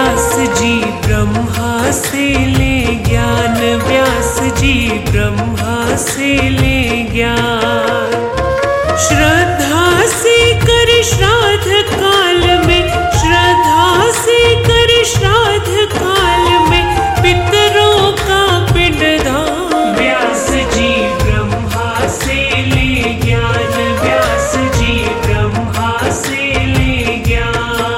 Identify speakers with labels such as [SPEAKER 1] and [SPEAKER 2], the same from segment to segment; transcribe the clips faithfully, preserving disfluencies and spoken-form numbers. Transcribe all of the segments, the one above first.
[SPEAKER 1] व्यास जी ब्रह्मा से ले ज्ञान, व्यास जी ब्रह्मा से ले ज्ञान। श्रद्धा से कर श्राद्ध काल में, श्रद्धा से कर श्राद्ध काल में पितरों का पिंडदान। व्यास जी ब्रह्मा से ले ज्ञान, व्यास जी ब्रह्मा से ले ज्ञान।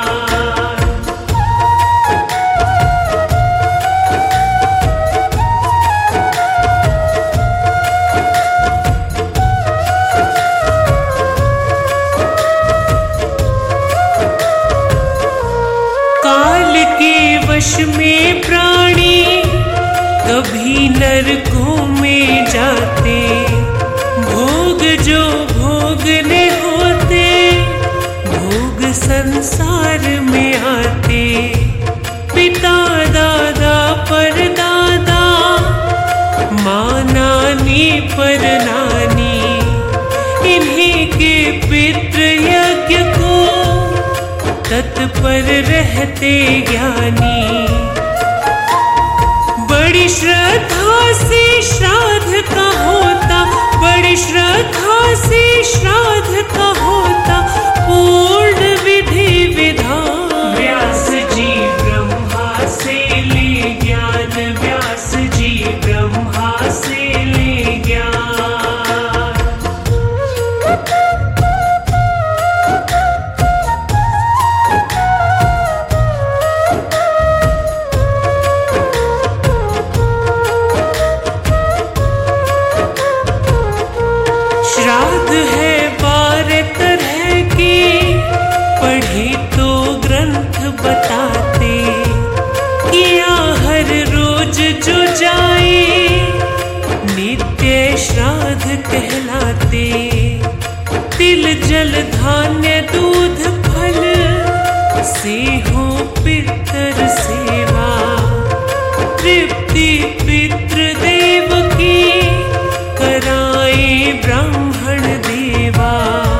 [SPEAKER 1] वश में प्राणी कभी नरकों में जाते, भोग जो भोगने होते भोग संसार में आते। पिता दादा पर दादा, माँ नानी पर नानी, इन्हीं के पितृ यज्ञ को तत्पर रहते ज्ञानी। बड़ी श्रद्धा से श्राद्ध का होता, बड़ी श्रद्धा से श्राद्ध का होता पूर्ण विधि विधान। व्यास जी ब्रह्मा से ले ज्ञान, व्यास जी ब्रह्मा से ले ज्ञान। श्राद्ध है बारह तरह के, पढ़े तो ग्रंथ बताते। किया हर रोज जो जाए नित्य श्राद्ध कहलाते। तिल जल धान्य दूध फल से हो पितर सेवा। तृप्ति पितृदेव की कराए ब्राह्मण देवा।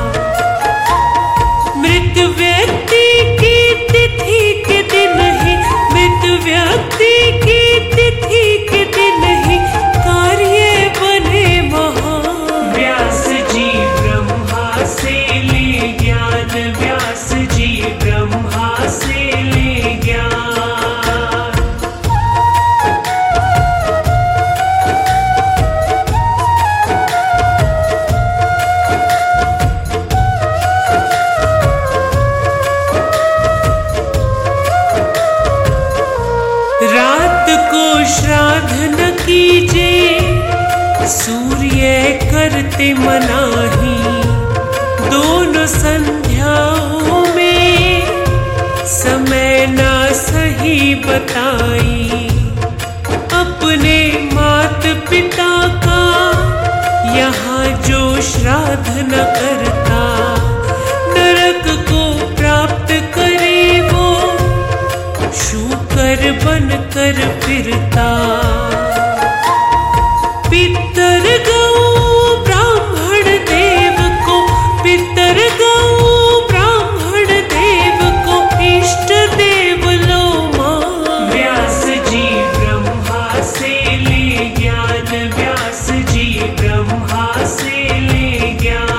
[SPEAKER 1] मृत व्यक्ति की तिथि के दिन ही, मृत व्यक्ति की तिथि के दिन ही कार्य बने महान। व्यास जी ब्रह्मा से ले ज्ञान, व्यास जी ब्रह्मा से ले ज्ञान। रात को श्राद्ध न कीजे, सूर्य करते मनाही। दोनों संध्याओं में समय ना सही बताई। अपने मात पिता का यहाँ जो श्राद्ध न करता, नरक को प्राप्त करे वो शूकर बन कर फिरता। पितर गौ ब्राह्मण देव को, पितर गौ ब्राह्मण देव को इष्ट देव लो मान। व्यास जी ब्रह्मा से ले ज्ञान, व्यास जी ब्रह्मा से ले ज्ञान।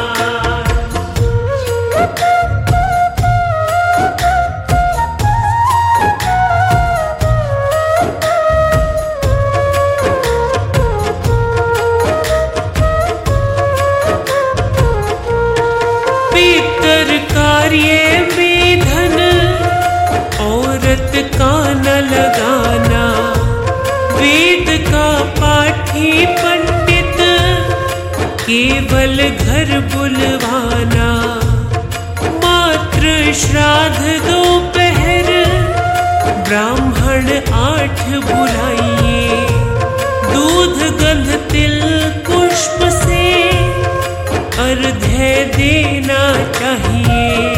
[SPEAKER 1] पितर कार्य में धन औरत का न लगाना। वेद का पाठी पंडित केवल घर बुलवाना। मात्र श्राद्ध दोपहर ब्राह्मण आठ बुलाइए। दूध गंध तिल पुष्प से अर्घ्य देना चाहिए।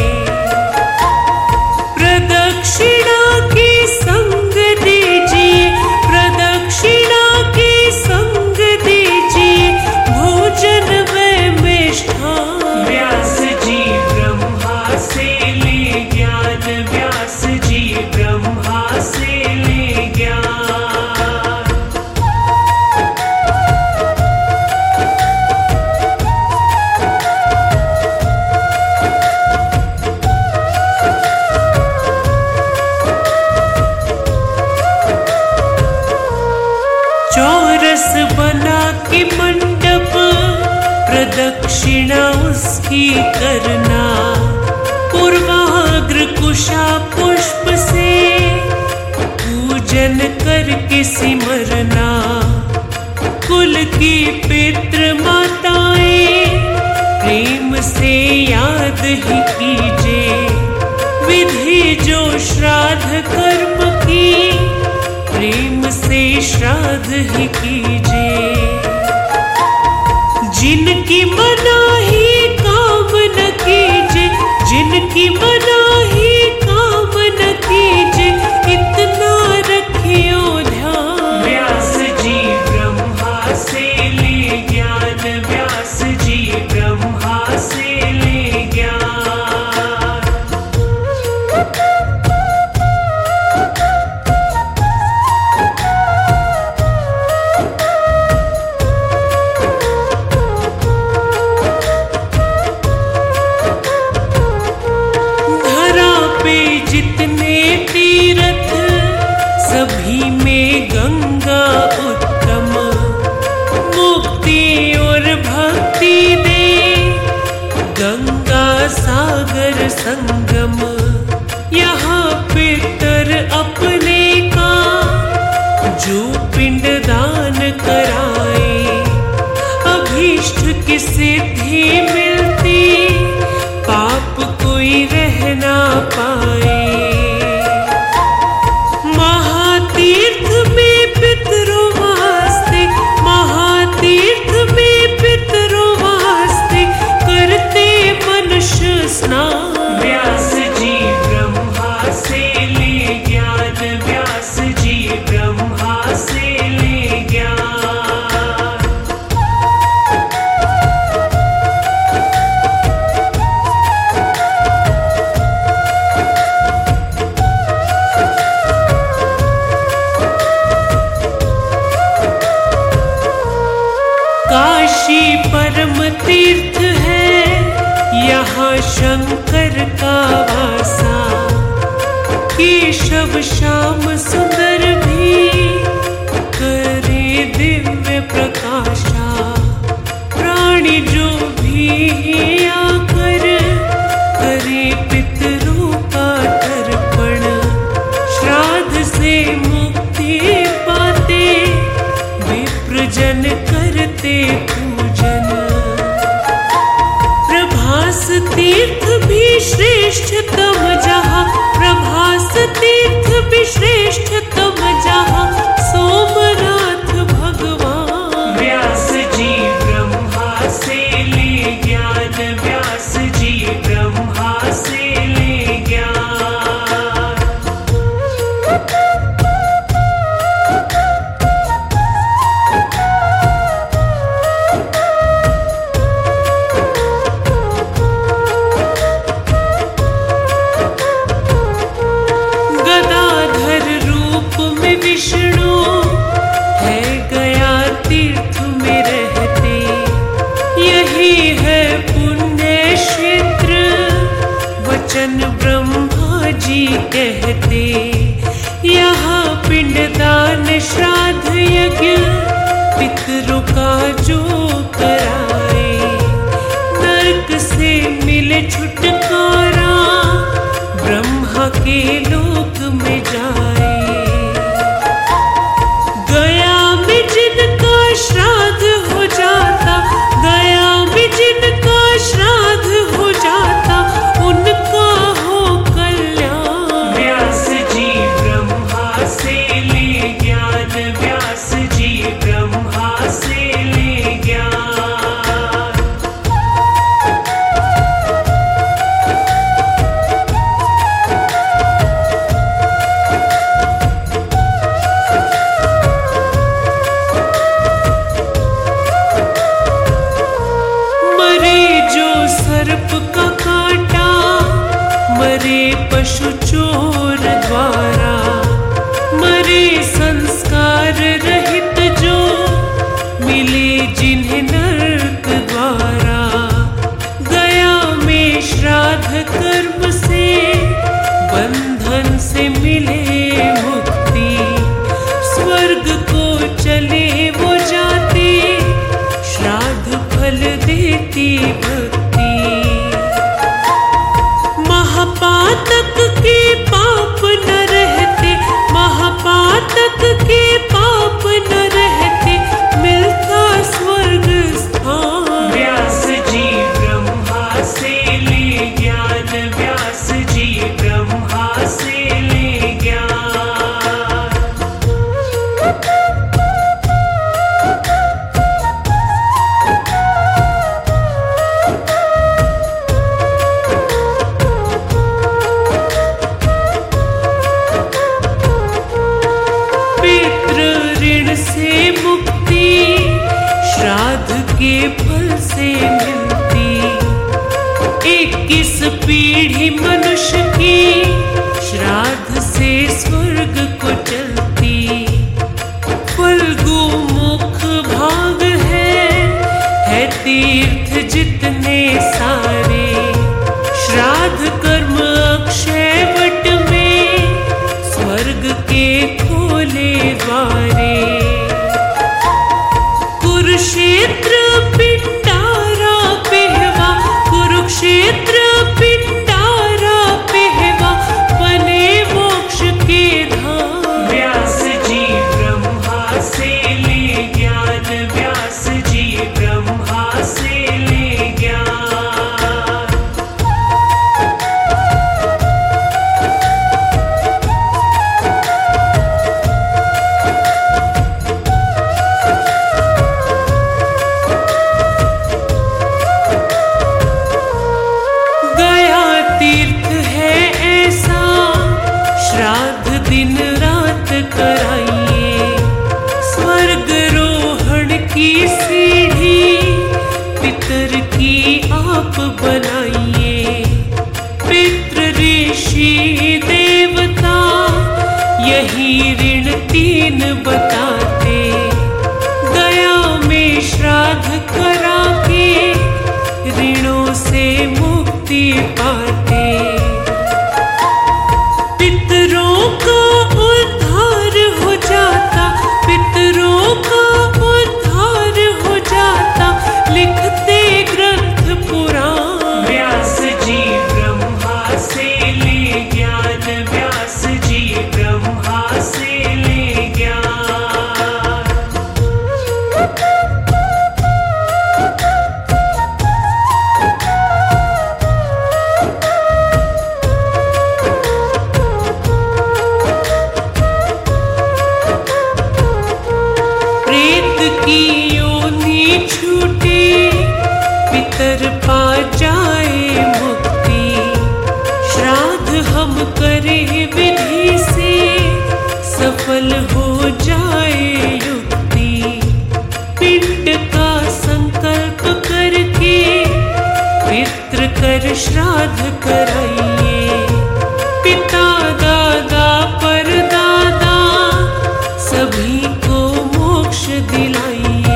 [SPEAKER 1] प्रदक्षिणा के संग दीजिए, प्रदक्षिणा के संग दीजिए भोजन व मिष्ठान। व्यास जी ब्रह्मा से ले ज्ञान, करना, पूर्वाग्र कुशा पुष्प से पूजन करके सिमरना, कुल की पितृ माताएं प्रेम से याद ही कीजिए, विधि जो श्राद्ध कर्म की प्रेम से श्राद्ध ही कीजिए, जिनकी मनाही काम न कीजिए, जिनकी मनाही काम न कीजिए, इतना रखियो ध्यान। व्यास जी ब्रह्मा से ले ज्ञान, व्यास जी ब्रह्मा से ले ज्ञान। जितने तीर्थ सभी में गंगा उत्तम, मुक्ति और भक्ति दे गंगा सागर संगम, यहाँ पितर अपने का जो पिंड दान कराए, अभीष्ट की सिद्धि मिलती, पाप कोई रह ना पाए। महातीर्थ में पितरों वास्ते, महातीर्थ में पितरों वास्ते करते मनुष्य स्नान। व्यास जी ब्रह्मा से ले ज्ञान, व्यास जी ब्रह्मा से ले ज्ञान। काशी परम तीर्थ है, यहाँ शंकर का वासा, केशव श्याम सुंदर भी करे दिव्य प्रकाशा, प्राणी जो भी आकर करे पितरों का तर्पण, श्राद्ध से मुक्ति पाते विप्रजन करते पूजन। प्रभास तीर्थ भी श्रेष्ठतम जहाँ, प्रभास तीर्थ भी श्रेष्ठतम जहाँ, सोमनाथ भगवान। व्यास जी ब्रह्मा से ले ज्ञान, व्यास जी ब्रह्मा से ले ज्ञान। विष्णु है गया तीर्थ में रहते, यही है पुण्य क्षेत्र, वचन ब्रह्मा जी कहते। यहाँ पिंडदान श्राद्ध यज्ञ पितरों का जो कराए, नरक से मिले छुटकारा, ब्रह्मा के लोक में जाए। श्राद्ध हो जाता, गया में जिनका श्राद्ध हो जाता, उनका हो कल्याण। व्यास जी ब्रह्मा से ले ज्ञान, व्यास जी ब्रह्मा से ले ज्ञान। के फल से मिलती। इक्कीस पीढ़ी मनुष्य की श्राद्ध से स्वर्ग को चलती। फल्गु मुख भाग है, है तीर्थ जितने सारे। श्राद्ध कर्म अक्षय वट में, स्वर्ग के खोले द्वारे। कुरुक्षेत्र पिंडारा पेहवा, कुरुक्षेत्र पिंडारा पेहवा, बने मोक्ष के धाम। व्यास जी ब्रह्मा से ले ज्ञान, व्यास जी ब्रह्मा से ले ज्ञान। दिन रात कराइए, स्वर्ग रोहण की सीढ़ी पितर की आप बनाइए। पितृ ऋषि देवता यही ऋण तीन बताते। गया में श्राद्ध करा के ऋणों से मुक्ति पाते। पितरों का उद्धार हो जाता, पितरों का उद्धार हो जाता, लिखते ग्रंथ पुराण। व्यास जी ब्रह्मा से ले ज्ञान, व्यास जी ब्रह्मा से ले ज्ञान। की योनि छूटे, पितर पा जाए मुक्ति। श्राद्ध हम करें विधि से, सफल हो जाए युक्ति। पिंड का संकल्प करके पितृ कर श्राद्ध कराइए। पिता दादा परदादा सभी को मोक्ष दिलाइए।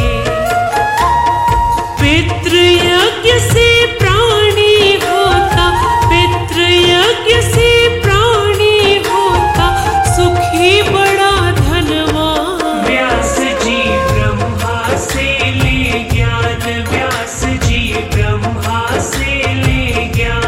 [SPEAKER 1] पितृयज्ञ से प्राणी होता, पितृयज्ञ से प्राणी होता, सुखी बड़ा धनवान। व्यास जी ब्रह्मा से ले ज्ञान, व्यास जी ब्रह्मा से ले ज्ञान।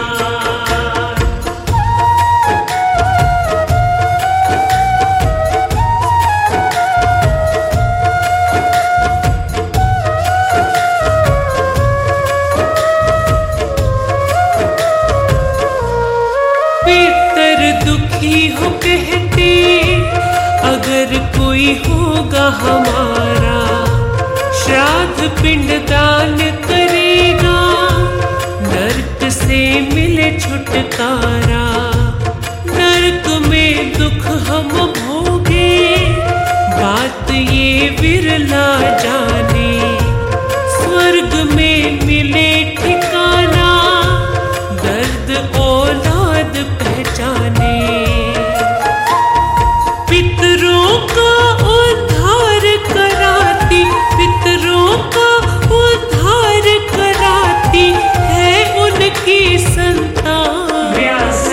[SPEAKER 1] पितर दुखी हो कहते, अगर कोई होगा हमारा, श्राद्ध पिंड दान करेगा, नरक से मिले छुटकारा। नरक में दुख हम भोगे, बात ये विरला जाने। स्वर्ग में मिले ठिकाना, दर्द औलाद पहचाने। पितरों का उद्धार कराती, पितरों का उद्धार कराती है उनकी संतान। व्यास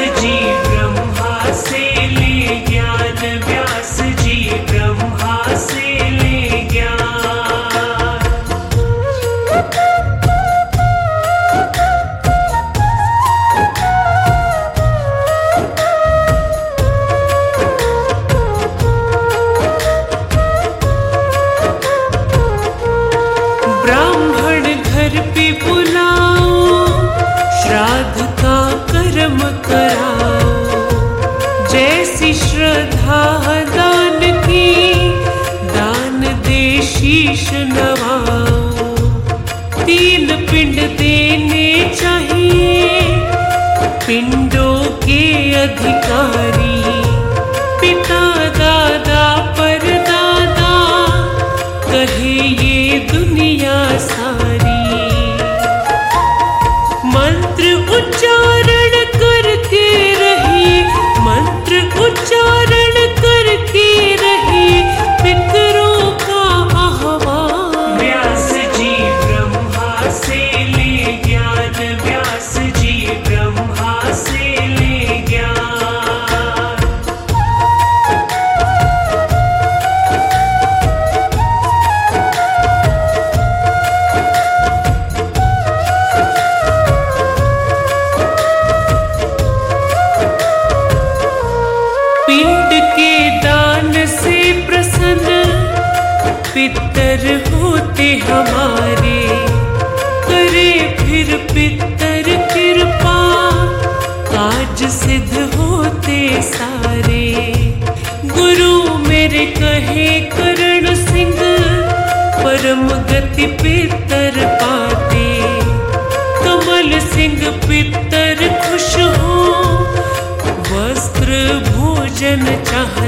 [SPEAKER 1] पितर होते हमारे, करे फिर पितर कृपा, काज सिद्ध होते सारे। गुरु मेरे कहे करण सिंह, परम गति पितर पाते। कमल सिंह पितर खुश हो, वस्त्र भोजन चाह